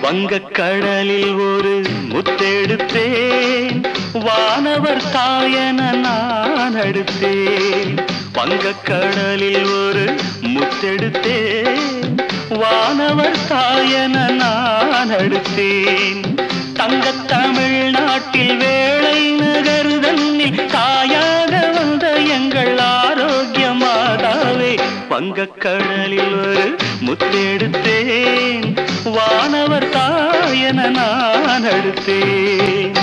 வங்கக்கடலில் ஒரு முத்தெடுத்தேன், வானவர் தாயன நான் அடுத்தேன். வங்கக்கடலில் ஒரு முத்தெடுத்தேன், வானவர் தாயன நான் அடுத்தேன். தங்கத் தமிழ்நாட்டில் வேளை நகர்தன்னில் தாயாக வந்த எங்கள் ஆரோக்கிய மாதாவே, வங்கக்கடலில் ஒரு முத்தெடுத்தேன், வானவர் தாயன நான் அடுத்தேன்.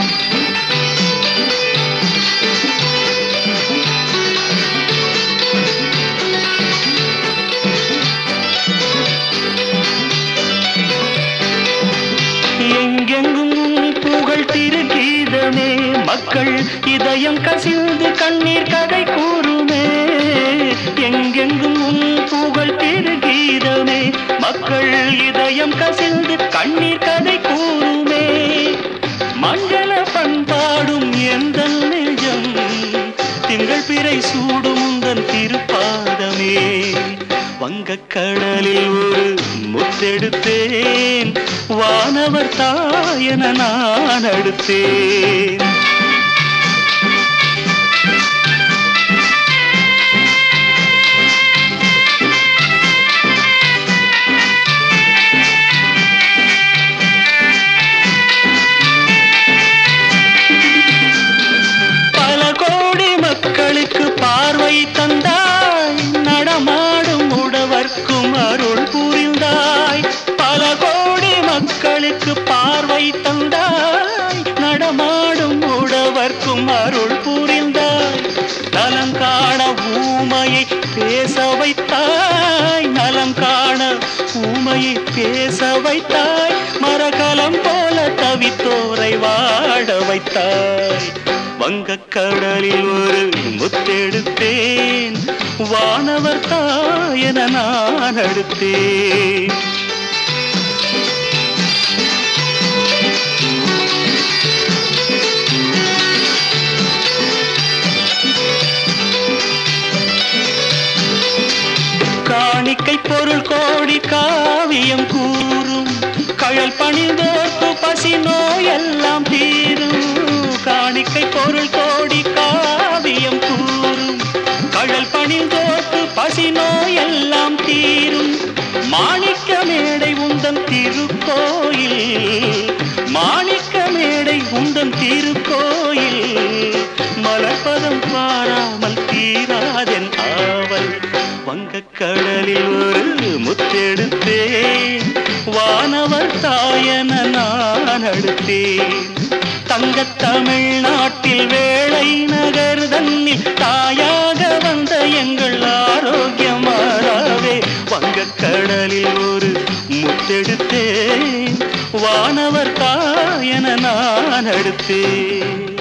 எங்கெங்கும் புகழ் திருகீதமே, மக்கள் இதயம் கசிந்து கண்ணீர் கதை கூறுமே. எங்கெங்கும் புகழ் திருகீதமே, மக்கள் இதயம் கசிந்து கண்ணீர் கதை கூறுமே. மங்கள பண்பாடும் எந்த நெஞ்சம், திங்கள் பிறை சூடும் உந்தன் திருப்பாதமே. வங்கக்கடலில் ஒரு முத்தெடுத்தேன், வானவர் தாயன நான் அடுத்தேன். பல கோடி மக்களுக்கு பார்வை தந்தாய், நடமாடும் உழவர்க்கும் அருள் புரிந்தாய். பல கோடி மக்களுக்கு பார்வை தந்தாய், நடமாடும் உழவர்க்கும் அருள் புரிந்தாய். நலம் காண ஊமையை பேச வைத்தாய், நலம் காண ஊமையை பேச வைத்தாய். மரகலம் போல தவித்தோரை வாழ வைத்தாய். வங்கக்கடலில் ஒரு முத்தெடுத்தேன், வானவர் தாயன நான் அடுத்தேன். காணிக்கை பொருள் கோடி காவியம் கூறும், கழல் பணிந்தோர்க்கு பசி நோயெல்லாம் தீரும். காணிக்கை பொருள் கோடி காவியம் கூறும், கழல் பணிந்தோர்க்கு பசி நோயெல்லாம் தீரும். மாணிக்க மேடை உந்தன் திருக்கோயில், மாணிக்க மேடை உந்தன் திருக்கோயில். மலர்பதம் பாராமல் தீராதென் ஆவல். வங்கக்கடலில் ஒரு முத்தெடுத்தேன், வானவர் தாயன நான் அடுத்தேன். தங்கத் தமிழ்நாட்டில் வேளை நகர்தன்னில் தாயாக வந்த எங்கள் ஆரோக்கிய மாதாவே, வங்கக்கடலில் ஒரு முத்தெடுத்தேன், வானவர் தாயன நான் அடுத்தேன்.